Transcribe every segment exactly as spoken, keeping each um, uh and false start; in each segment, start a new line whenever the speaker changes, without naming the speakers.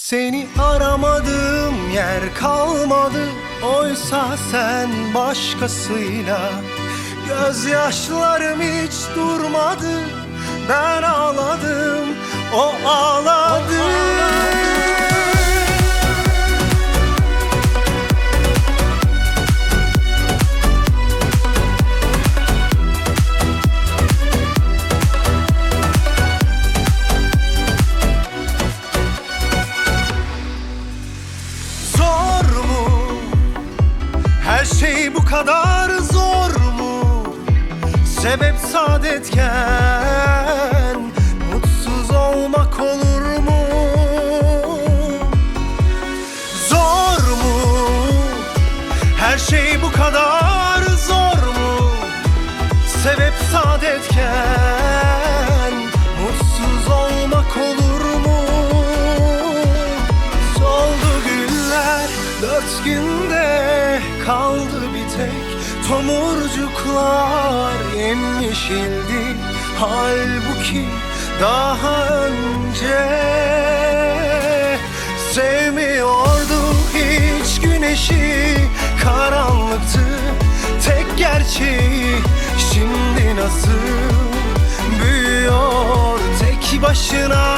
Seni aramadığım yer kalmadı, oysa sen başkasıyla. Gözyaşlarım hiç durmadı, ben ağladım, o ağladı. Her şey bu kadar zor mu? Sebep saadetken mutsuz olmak olur mu? Zor mu? Her şey bu kadar zor mu? Sebep saadetken mutsuz olmak olur mu? Soldu güller dört günde, kaldı bir tek tomurcuklar, yemyeşildi halbuki daha önce. Sevmiyordu hiç güneşi, karanlıktı tek gerçeği. Şimdi nasıl büyüyor tek başına.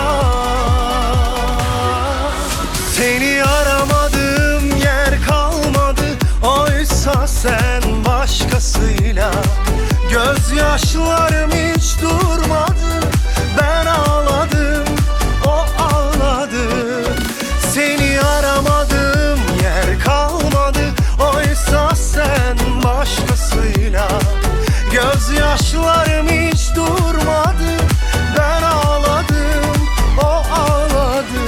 Seni aramadığım yer kalmadı, oysa sen başkasıyla. Gözyaşlarım hiç durmadı, ben ağladım, o ağladı. Seni aramadığım yer kalmadı, oysa sen başkasıyla. Gözyaşlarım hiç durmadı, ben ağladım, o ağladı.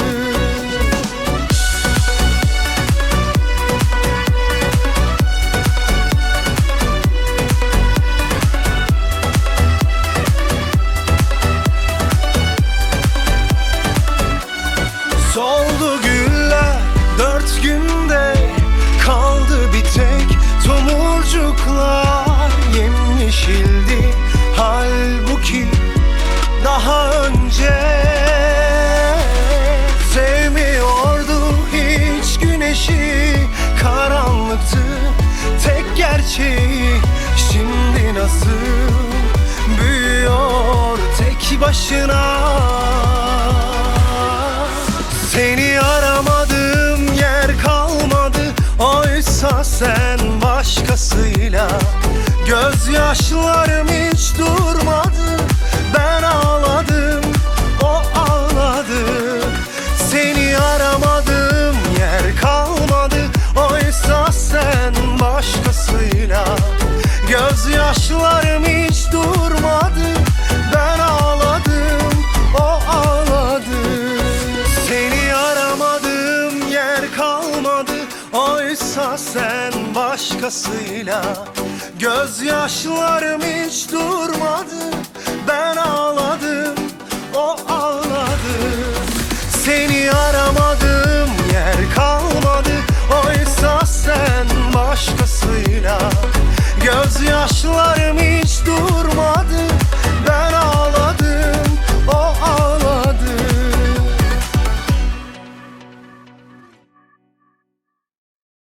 Soldu güller dört günde, kaldı bir tek tomurcuklar, yemyeşildi halbuki daha önce. Sevmiyordu hiç güneşi, karanlıktı tek gerçeği. Şimdi nasıl büyüyor tek başına. Seni aramadığım yer kalmadı, oysa sen başkasıyla. Gözyaşlarım hiç durmadı, ben ağladım, o ağladı. Seni aramadığım yer kalmadı, oysa sen başkasıyla. Gözyaşlarım hiç durmadı, ben ağladım, o ağladı. Seni aramadığım yer kalmadı, oysa sen başkasıyla. Gözyaşlarım hiç durmadı.